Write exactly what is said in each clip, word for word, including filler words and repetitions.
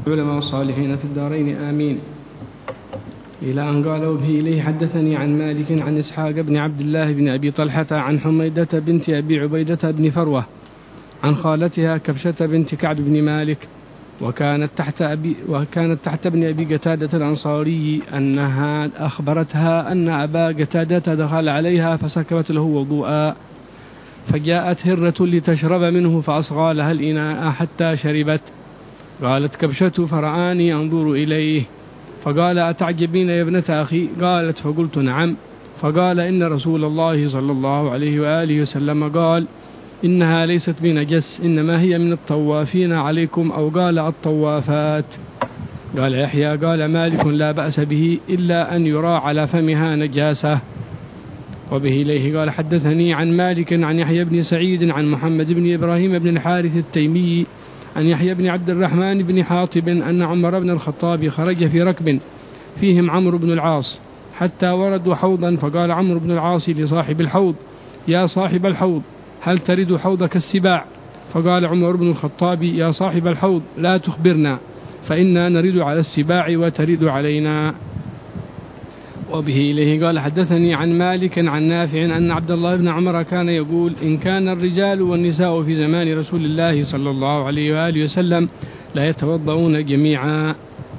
العلماء والصالحين في الدارين آمين. إلى أن قال وبه إليه حدثني عن مالك عن إسحاق بن عبد الله بن أبي طلحة عن حميدة بنت أبي عبيدة بن فروة عن خالتها كبشة بنت كعب بن مالك وكانت تحت أبي وكانت تحت ابن أبي قتادة الأنصاري أنها أخبرتها أن أبا قتادة دخل عليها فسكبت له وضوءا فجاءت هرة لتشرب منه فأصغى لها الإناء حتى شربت. قالت كبشة فرآني أنظر إليه فقال أتعجبين يا ابنة أخي؟ قالت فقلت نعم. فقال إن رسول الله صلى الله عليه وآله وسلم قال إنها ليست بنجس إنما هي من الطوافين عليكم أو قال الطوافات. قال يحيى قال مالك لا بأس به إلا أن يرى على فمها نجاسة. وبه إليه قال حدثني عن مالك عن يحيى بن سعيد عن محمد بن إبراهيم بن الحارث التيمي عن يحيى بن عبد الرحمن بن حاطب أن عمر بن الخطاب خرج في ركب فيهم عمرو بن العاص حتى وردوا حوضا فقال عمرو بن العاص لصاحب الحوض يا صاحب الحوض هل ترد حوضك السباع؟ فقال عمر بن الخطاب يا صاحب الحوض لا تخبرنا فإنا نرد على السباع وترد علينا. وبه إليه قال حدثني عن مالك عن نافع أن عبد الله بن عمر كان يقول إن كان الرجال والنساء في زمان رسول الله صلى الله عليه وآله وسلم لا يتوضؤون جميعا.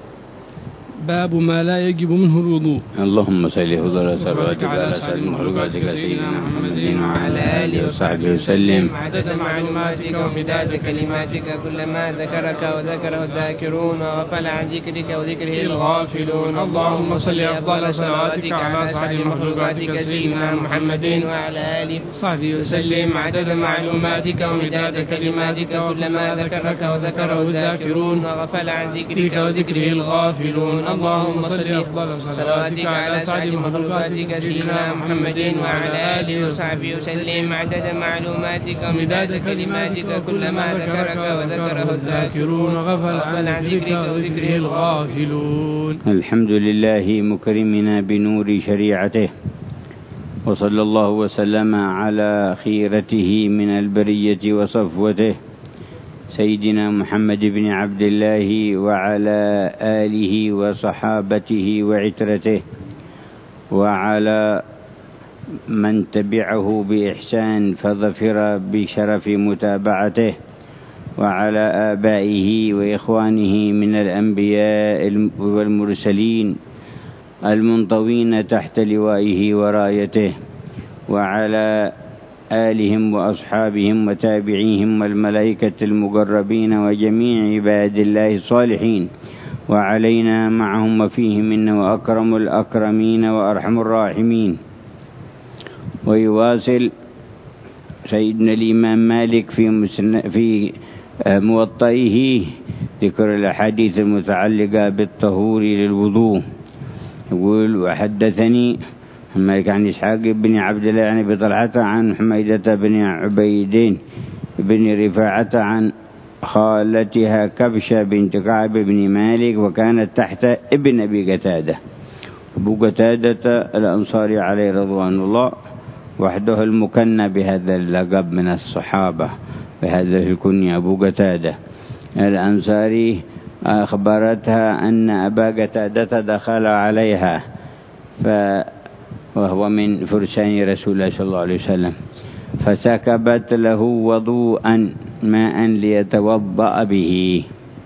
باب ما لا يجب منه الوضوء. اللهم صل وسلم على سيد مخلوقاتك سيدنا محمد وعلى آله وصحبه وسلم عدد معلوماتك ومداد كلماتك كلما ذكرك وذكره الذاكرون وغفل عن ذكرك وذكره الغافلون. اللهم صل أفضل صلواتك على سيد مخلوقاتك سيدنا محمد وعلى آله وصحبه وسلم عدد معلوماتك ومداد كلماتك كلما ذكرك وذكره الذاكرون وغفل عن ذكرك وذكره الغافلون. اللهم صل أفضل صلواتك على سعد مخلوقاتك سيدنا محمد وعلى آله وصحبه وسلم عدد معلوماتك ومداد كلماتك كلما ذكرك وذكره الذاكرون وغفل عن ذكرك وذكره الغافلون. الحمد لله مكرمنا بنور شريعته وصلى الله وسلم على خيرته من البرية وصفوته سيدنا محمد بن عبد الله وعلى آله وصحابته وعترته وعلى من تبعه بإحسان فظفر بشرف متابعته وعلى آبائه وإخوانه من الأنبياء والمرسلين المنطوين تحت لوائه ورايته وعلى آلهم وأصحابهم وتابعيهم والملائكة المقربين وجميع عباد الله الصالحين وعلينا معهم وفيهم إنه أكرم الأكرمين وأرحم الراحمين. ويواصل سيدنا الإمام مالك في في موطئه ذكر الأحاديث المتعلقة بالطهور للوضوء. يقول وحدثني مالك عن إسحاق بن عبد الله عن أبي طلحة عن حميدة بن عبيدين بن رفاعة عن خالتها كبشة بنت كعب بن مالك وكانت تحت ابن أبي قتادة. أبو قتادة الأنصاري عليه رضوان الله وحده المكنى بهذا اللقب من الصحابة بهذا الكنية أبو قتادة الأنصاري. أخبرتها أن أبا قتادة دخل عليها ف وهو من فرسان رسول الله صلى الله عليه وسلم فسكبت له وضوءا ماء ليتوضأ به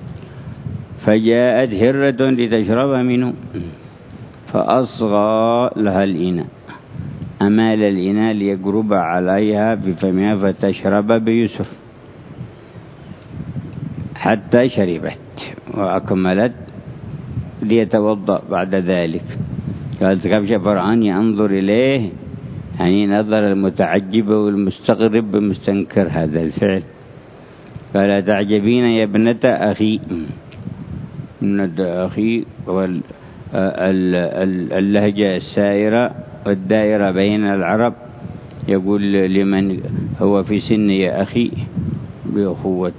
فجاءت هرة لتشرب منه فأصغى لها الإناء أمال الإناء ليقرب عليها بفمها فتشرب بيسر حتى شربت وأكملت ليتوضأ بعد ذلك. قالت كبشة فرعاني أنظر إليه يعني نظر المتعجب والمستغرب بمستنكر هذا الفعل. قال تعجبين يا ابنة أخي. ابنة أخي واللهجة السائرة والدائرة بين العرب يقول لمن هو في سن يا أخي بأخوة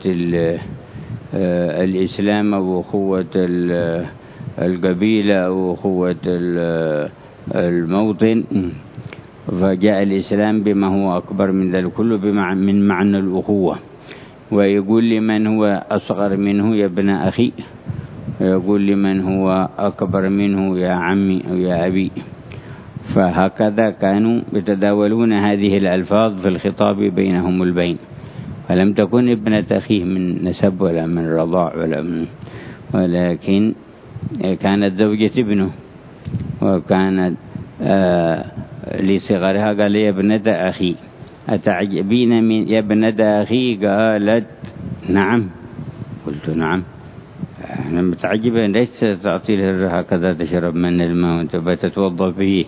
الإسلام وأخوة القبيلة وأخوة الموطن. فجاء الإسلام بما هو أكبر من ذلك كله من معنى الأخوة. ويقول لمن هو أصغر منه يا ابن أخي ويقول لمن هو أكبر منه يا عمي أو يا أبي. فهكذا كانوا يتداولون هذه الألفاظ في الخطاب بينهم البين، فلم تكن ابنة أخيه من نسب ولا من رضاع ولا من، ولكن كانت زوجة ابنه، وكانت آه لصغرها قال يا ابنة أخي أتعجبين من يا ابنة أخي؟ قالت نعم. قلت نعم، أنا متعجبة ليش تعطي له هكذا تشرب من الماء وأنت بتتوضأ فيه؟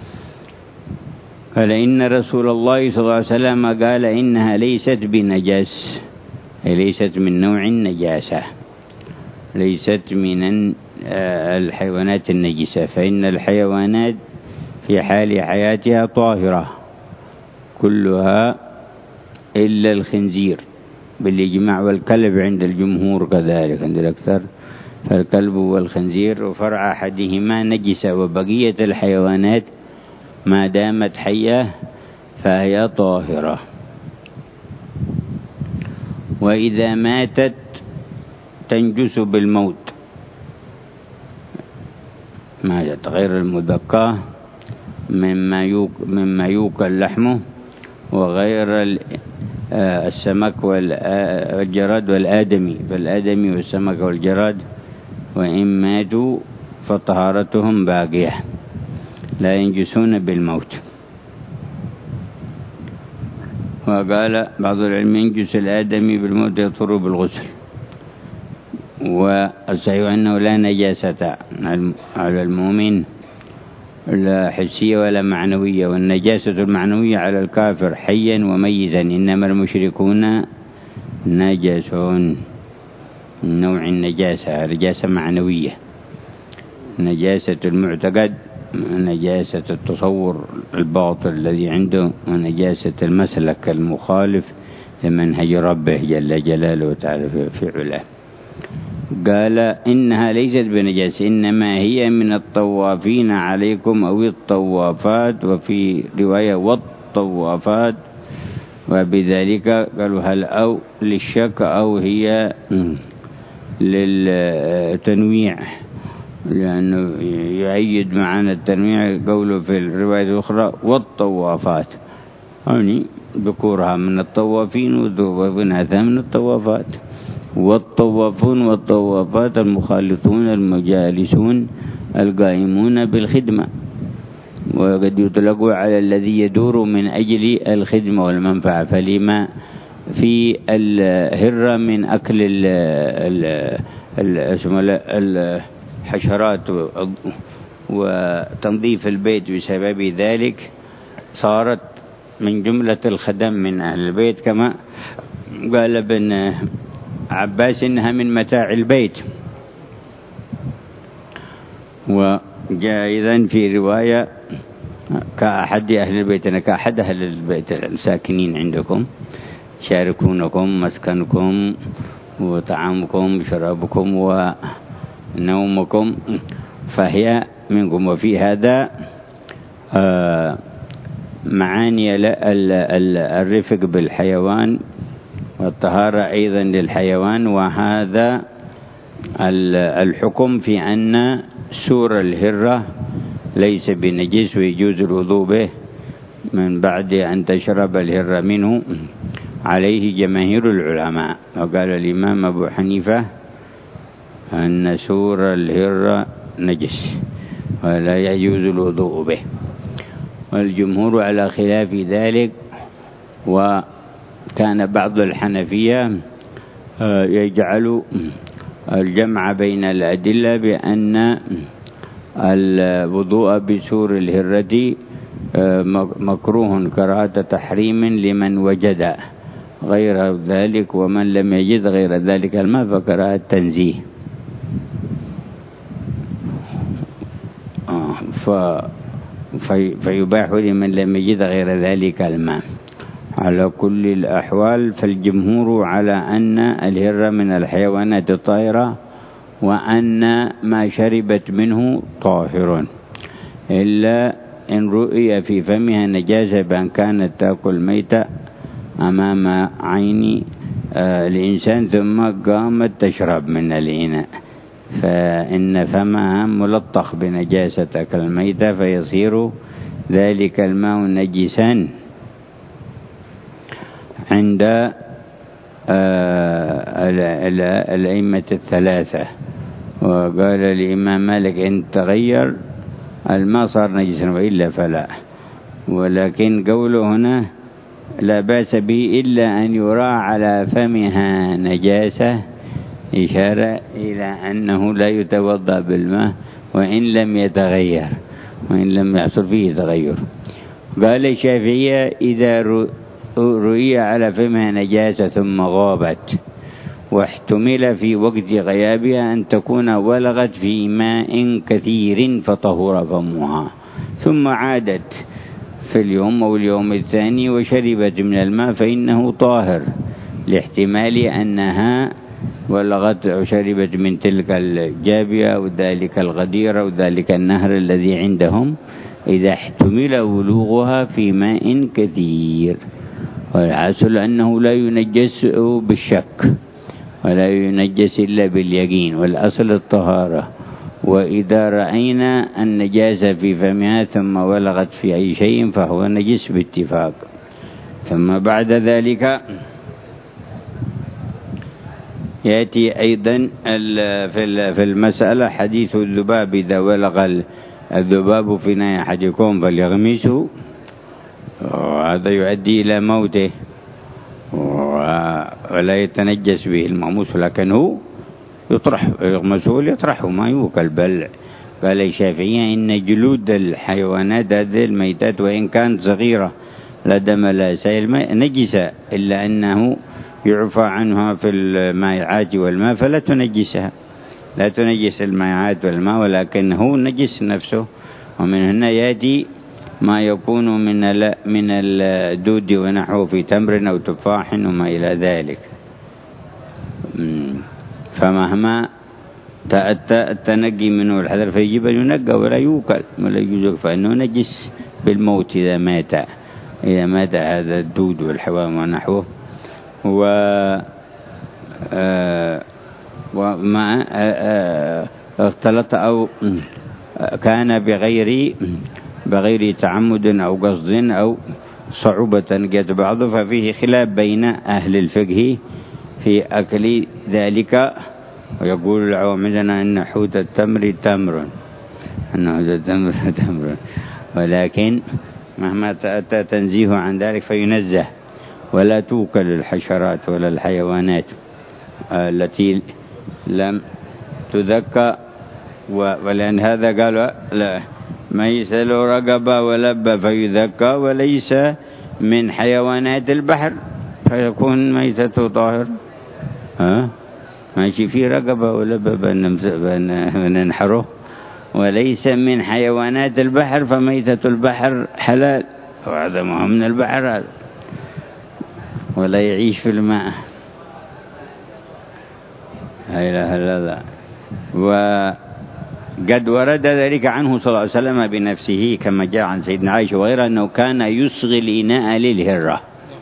قال إن رسول الله صلى الله عليه وسلم قال إنها ليست بنجاس، ليست من نوع النجاسة، ليست من الحيوانات النجسة، فإن الحيوانات في حال حياتها طاهرة كلها إلا الخنزير بالإجماع، والكلب عند الجمهور كذلك عند الأكثر، فالكلب والخنزير وفرع أحدهما نجسة، وبقية الحيوانات ما دامت حية فهي طاهرة. وإذا ماتت تنجس بالموت، ماتت غير المذكاة مما يوك مما يوكل لحمه، وغير السمك والجراد والآدمي، فالآدمي والسمك والجراد وإن ماتوا فطهارتهم باقية لا ينجسون بالموت. وقال بعض العلم ينجس الآدمي بالموت يطهر بالغسل، والصحيح أنه لا نجاسة على المؤمن لا حسية ولا معنوية، والنجاسة المعنوية على الكافر حيا وميتا، إنما المشركون نجسون، نوع النجاسة نجاسة معنوية، نجاسة المعتقد، نجاسة التصور الباطل الذي عنده، ونجاسة المسلك المخالف لمنهج ربه جل جلاله وتعالى في علاه. قال إنها ليست بنجاسة، إنما هي من الطوافين عليكم أو الطوافات، وفي رواية والطوافات، وبذلك قالوا هل أو للشك أو هي للتنويع، لأنه يؤيد معنا التنويع قوله في الرواية الأخرى والطوافات، يعني ذكورها من الطوافين وذوبنها من الطوافات. والطوافون والطوافات المخالطون المجالسون القائمون بالخدمة، وقد يطلق على الذي يدور من أجل الخدمة والمنفعة، فلما في الهرة من أكل الحشرات وتنظيف البيت بسبب ذلك صارت من جملة الخدم من أهل البيت، كما قال ابن عباس إنها من متاع البيت. وجاء أيضا في رواية كأحد أهل البيت، أنا كأحد أهل البيت الساكنين عندكم، شاركونكم مسكنكم وطعامكم وشرابكم ونومكم، فهي منكم. وفي هذا معاني الرفق بالحيوان والطهارة أيضا للحيوان، وهذا الحكم في أن سور الهرة ليس بنجس ويجوز الوضوء به من بعد أن تشرب الهرة منه، عليه جماهير العلماء. وقال الإمام أبو حنيفة أن سور الهرة نجس ولا يجوز الوضوء به، والجمهور على خلاف ذلك. وكان بعض الحنفية يجعل الجمع بين الأدلة بأن الوضوء بسور الهرة مكروه كراهة تحريم لمن وجد غير ذلك، ومن لم يجد غير ذلك الماء فكراهة تنزيه. ف في فيباح لمن لم يجد غير ذلك الماء. على كل الأحوال فالجمهور على أن الهرة من الحيوانات الطاهرة، وأن ما شربت منه طاهر، إلا إن رؤي في فمها نجاسة بأن كانت تأكل ميتة أمام عين الإنسان ثم قامت تشرب من الإناء، فإن فمها ملطخ بنجاسة كالميتة فيصير ذلك الماء نجسا عند الأئمة الثلاثة. وقال الإمام مالك إن تغير الماء صار نجسا وإلا فلا. ولكن قوله هنا لا بأس به إلا أن يرى على فمها نجاسة إشارة إلى أنه لا يتوضأ بالماء وإن لم يتغير، وإن لم يحصل فيه تغير. قال الشافعية إذا رؤي على فمها نجاسة ثم غابت واحتمل في وقت غيابها أن تكون ولغت في ماء كثير فطهر فمها، ثم عادت في اليوم أو اليوم الثاني وشربت من الماء فإنه طاهر، لاحتمال أنها ولغت أو شربت من تلك الجابية أو ذلك الغدير أو ذلك النهر الذي عندهم إذا احتمل ولوغها في ماء كثير. والحاصل أنه لا ينجس بالشك ولا ينجس إلا باليقين، والأصل الطهارة. وإذا رأينا النجاسة في فمها ثم ولغت في أي شيء فهو نجس باتفاق. ثم بعد ذلك يأتي أيضا في المسألة حديث الذباب إذا ولغ الذباب في ناء أحدكم فليغمسه، وهذا يؤدي إلى موته ولا يتنجس به المغموس، لكنه يطرح، يغمسه ليطرحه ما يوكل. بل قال الشافعية إن جلود الحيوانات هذه الميتات وإن كانت صغيرة لا دم لا سائل نجسة، إلا أنه يعفى عنها في المائعات والماء فلا تنجسها، لا تنجس المائعات والماء، ولكنه نجس نفسه. ومن هنا يأتي ما يكون من من الدود ونحوه في تمر أو تفاح وما إلى ذلك. فمهما تأتى التنقي منه الحذر فيجب أن ينقى ولا يوكل ولا يجوز، فإنه نجس بالموت إذا مات إذا مات هذا الدود والحوام ونحوه. و وما اختلط أو كان بغير بغير تعمد أو قصد أو صعوبة قد بعضه، ففيه خلاف بين أهل الفقه في أكل ذلك. ويقول العوام عندنا أن حوت التمر تمر، أن حوت التمر تمر، ولكن مهما تأتى تنزيه عن ذلك فينزه، ولا توكل الحشرات ولا الحيوانات التي لم تذكى. ولأن هذا قالوا لا ما يسأل رقبة ولب فيذكى، وليس من حيوانات البحر فيكون ميتته طاهر. ها ماشي في رقبة ولب بننحره، وليس من حيوانات البحر فميتة البحر حلال، وهذا ما من البحر هذا ولا يعيش في الماء. لا إله إلا الله. وقد ورد ذلك عنه صلى الله عليه وسلم بنفسه كما جاء عن سيدنا عائشة وغيره أنه كان يصغي الإناء للهرة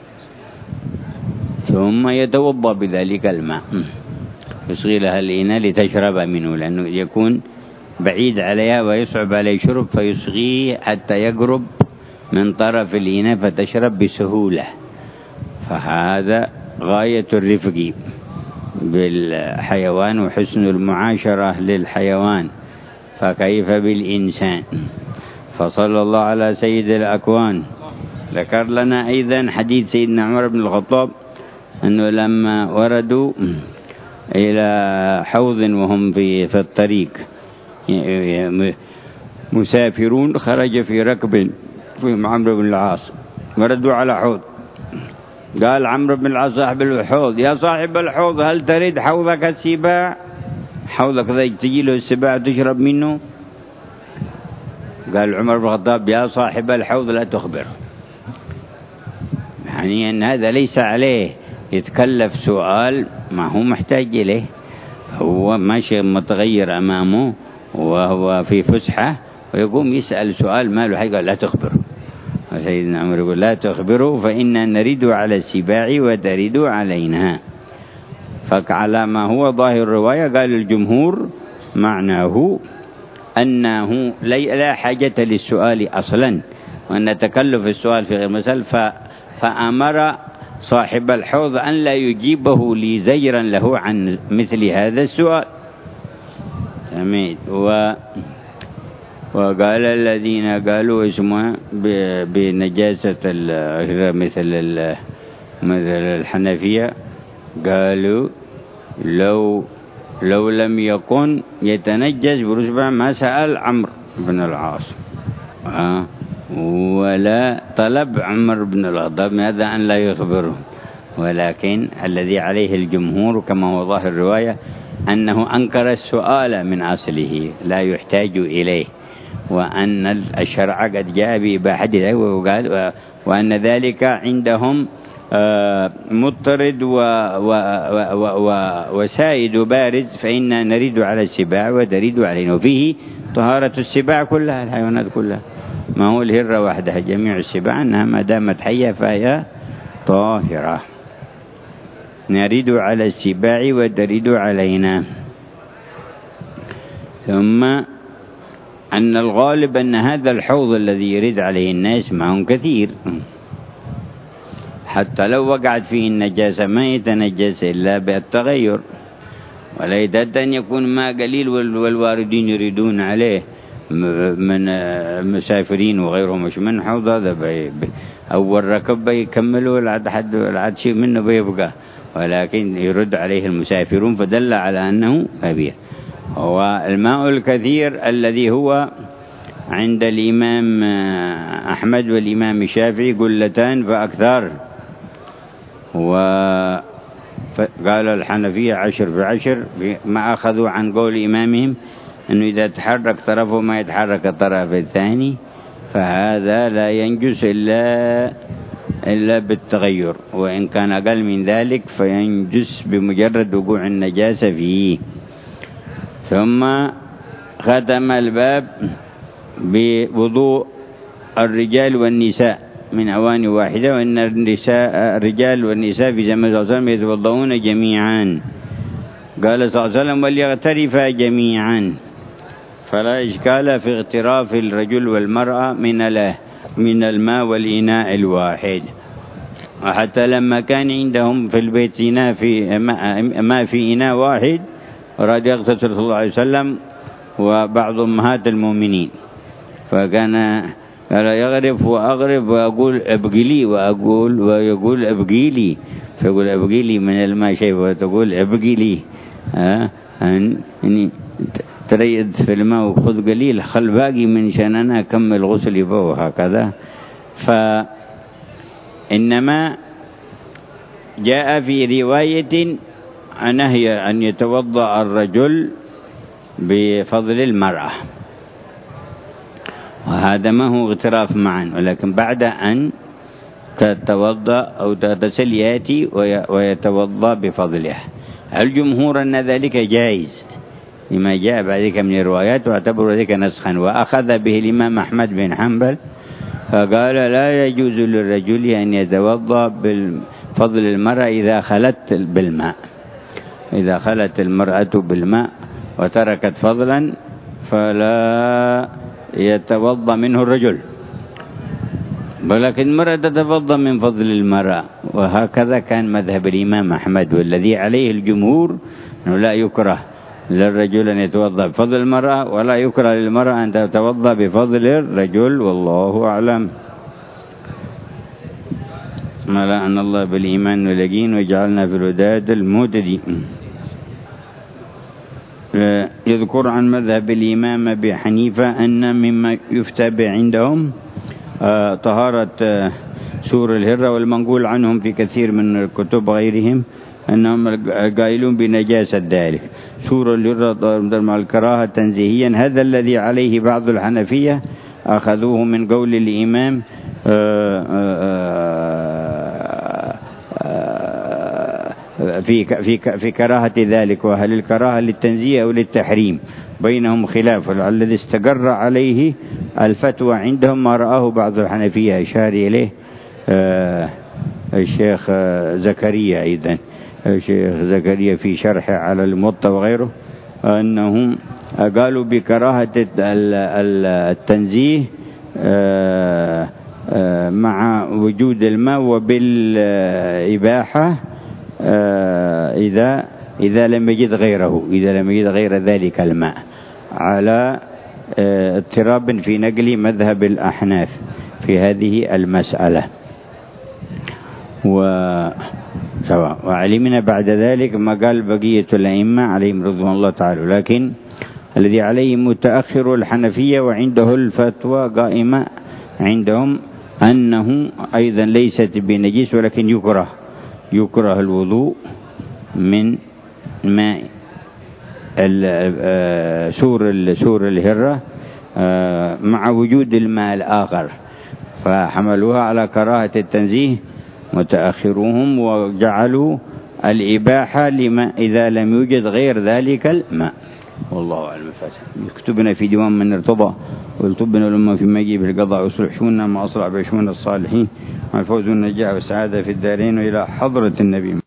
ثم يتوضأ بذلك الماء، يصغي لها الإناء لتشرب منه، لأنه يكون بعيد عليها ويصعب عليه شرب، فيصغيه حتى يقرب من طرف الإناء فتشرب بسهولة. فهذا غاية الرفق بالحيوان وحسن المعاشرة للحيوان، فكيف بالإنسان؟ فصلى الله على سيد الأكوان. ذكر لنا أيضا حديث سيدنا عمر بن الخطاب أنه لما وردوا إلى حوض وهم في في الطريق مسافرون، خرج في ركب في عمرو بن العاص، وردوا على حوض. قال عمرو بن العاص صاحب الحوض: يا صاحب الحوض هل تريد حوضك السباع؟ حوضك ذا تجي له السباع تشرب منه؟ قال عمر بن الخطاب: يا صاحب الحوض لا تخبر. يعني أن هذا ليس عليه يتكلف سؤال ما هو محتاج إليه، هو ماشي متغير أمامه وهو في فسحة ويقوم يسأل سؤال ما له حاجة، لا تخبر. سيدنا عمر يقول: لا تخبروا فإن نريد على السباع وتريد علينا. فعلى ما هو ظاهر الرواية قال الجمهور معناه أنه لا حاجة للسؤال أصلا، وأن تكلف السؤال في غير مسألة، فأمر صاحب الحوض أن لا يجيبه لزجرا له عن مثل هذا السؤال. و وقال الذين قالوا اسمه بنجاسة مثل مثل الحنفية، قالوا لو لو لم يكن يتنجس برسبة ما سأل عمرو بن العاص آه ولا طلب عمر بن الخطاب هذا أن لا يخبره، ولكن الذي عليه الجمهور كما هو ظاهر الرواية أنه أنكر السؤال من أصله لا يحتاج إليه، وأن الشرع قد جاء بإباحة ذلك، وقال وأن ذلك عندهم مضطرد وسائد بارز، فإن نريد على السباع ونريد علينا، وفيه طهارة السباع كلها الحيوانات كلها، ما هو الهرة وحدها، جميع السباع أنها ما دامت حية فهي طاهرة. نريد على السباع ونريد علينا. ثم أن الغالب أن هذا الحوض الذي يرد عليه الناس معهم كثير، حتى لو وقعت فيه النجاسة ما يتنجس إلا بالتغير، ولا يدد أن يكون ما قليل والواردين يريدون عليه من مسافرين وغيرهم، مش من حوض هذا أول ركب يكملوا العد حد العد شيء منه بيبقى، ولكن يرد عليه المسافرون، فدل على أنه كبير. هو الماء الكثير الذي هو عند الإمام أحمد والإمام الشافعي قلتان فأكثر، وقال الحنفية عشر بعشر، ما أخذوا عن قول إمامهم أنه إذا تحرك طرفه ما يتحرك الطرف الثاني، فهذا لا ينجس إلا إلا بالتغير، وإن كان أقل من ذلك فينجس بمجرد وقوع النجاسة فيه. ثم ختم الباب بوضوء الرجال والنساء من أواني واحدة، وإن النساء الرجال والنساء في زمن صلى الله عليه وسلم يتوضؤون جميعا، قال صلى الله عليه وسلم وليغترفا جميعا، فلا إشكال في اغتراف الرجل والمرأة من من الماء والإناء الواحد. وحتى لما كان عندهم في البيت إناء في ما في إناء واحد أراد يغتسل صلى الله عليه وسلم وبعض أمهات المؤمنين، فكان قال يغرف وأغرف وأقول أبقي لي وأقول ويقول أبقي لي، فيقول أبقي لي من الماء شيء وتقول أبقي لي، ها يعني تريد في الماء وخذ قليل خل باقي من شأننا كمل غسلي فوق هكذا. فإنما جاء في رواية نهي أن يتوضأ الرجل بفضل المرأة، وهذا ما هو اغتراف معا، ولكن بعد أن تتوضأ أو تغتسل يأتي ويتوضأ بفضلها. الجمهور أن ذلك جائز لما جاء بعد من الروايات، واعتبر ذلك نسخا، وأخذ به الإمام أحمد بن حنبل فقال لا يجوز للرجل أن يتوضأ بفضل المرأة إذا خلت بالماء، إذا خلت المرأة بالماء وتركت فضلا فلا يتوضأ منه الرجل، ولكن المرأة تتوضأ من فضل المرأة. وهكذا كان مذهب الإمام أحمد، والذي عليه الجمهور أنه لا يكره للرجل أن يتوضأ بفضل المرأة، ولا يكره للمرأة أن تتوضأ بفضل الرجل، والله أعلم. ملأنا الله بالإيمان واليقين وجعلنا في الهداة المهتدين. يذكر عن مذهب الإمام أبي حنيفة أن مما يفتى عندهم طهارة سور الهرة، والمنقول عنهم في كثير من الكتب غيرهم أنهم قائلون بنجاسة ذلك. سور الهرة مع الكراهة تنزيهيا، هذا الذي عليه بعض الحنفية أخذوه من قول الإمام في في في كراهة ذلك، وهل الكراهة للتنزيه أو للتحريم بينهم خلاف، والذي استقر عليه الفتوى عندهم ما رآه بعض الحنفية أشار إليه الشيخ زكريا أيضا الشيخ زكريا في شرحه على الموطأ وغيره، أنه قالوا بكراهة التنزيه مع وجود الماء، وبالإباحة إذا إذا لم يجد غيره، إذا لم يجد غير ذلك الماء، على اضطراب في نقل مذهب الأحناف في هذه المسألة. وسواء وعلمنا بعد ذلك ما قال بقية الأئمة عليهم رضوان الله تعالى، لكن الذي عليه متأخر الحنفية وعنده الفتوى قائمة عندهم أنه أيضا ليست بنجس، ولكن يكره يكره الوضوء من ماء سور سور الهرة مع وجود الماء الآخر، فحملوها على كراهة التنزيه متأخرهم، وجعلوا الإباحة لما إذا لم يوجد غير ذلك الماء. والله أعلم. يكتبنا في ديوان من ارتضى، ويكتبنا لما في مجيب القضاء، ويصلح شؤوننا ما أصلح بشؤون الصالحين، والفوز والنجاح والسعادة في الدارين، وإلى حضرة النبي.